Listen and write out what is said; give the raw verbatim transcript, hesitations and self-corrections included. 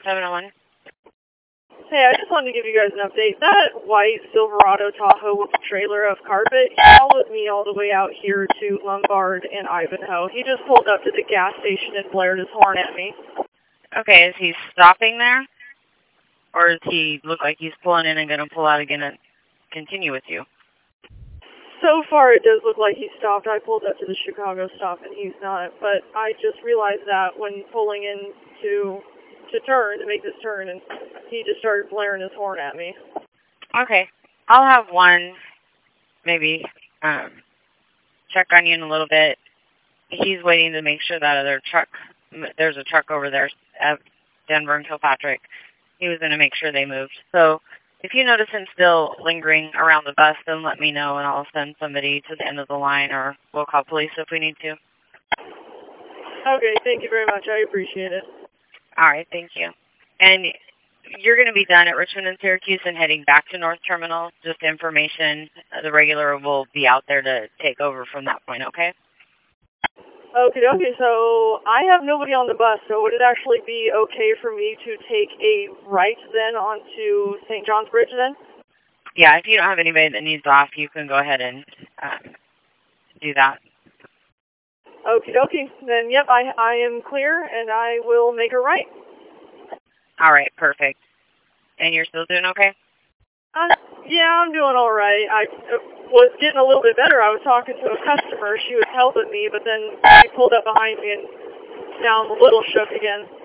seven oh one. Hey, I just wanted to give you guys an update. That white Silverado Tahoe with the trailer of carpet, he followed me all the way out here to Lombard and Ivanhoe. He just pulled up to the gas station and blared his horn at me. Okay, is he stopping there? Or does he look like he's pulling in and going to pull out again and continue with you? So far, it does look like he stopped. I pulled up to the Chicago stop, and he's not. But I just realized that when pulling in to, to turn, to make this turn, and he just started blaring his horn at me. Okay. I'll have one maybe um, check on you in a little bit. He's waiting to make sure that other truck, there's a truck over there at Denver and Kilpatrick. He was going to make sure they moved. So if you notice him still lingering around the bus, then let me know, and I'll send somebody to the end of the line, or we'll call police if we need to. Okay, thank you very much. I appreciate it. All right, thank you. And you're going to be done at Richmond and Syracuse and heading back to North Terminal. Just information. The regular will be out there to take over from that point, okay? Okay, okay, so I have nobody on the bus, so would it actually be okay for me to take a right then onto Saint John's Bridge then? Yeah, if you don't have anybody that needs off, you can go ahead and um, do that. Okay, okay, then yep, I, I am clear, and I will make a right. All right, perfect. And you're still doing okay? Uh, yeah, I'm doing all right. I uh, was getting a little bit better. I was talking to a customer. She was helping me, but then she pulled up behind me, and now I'm a little shook again.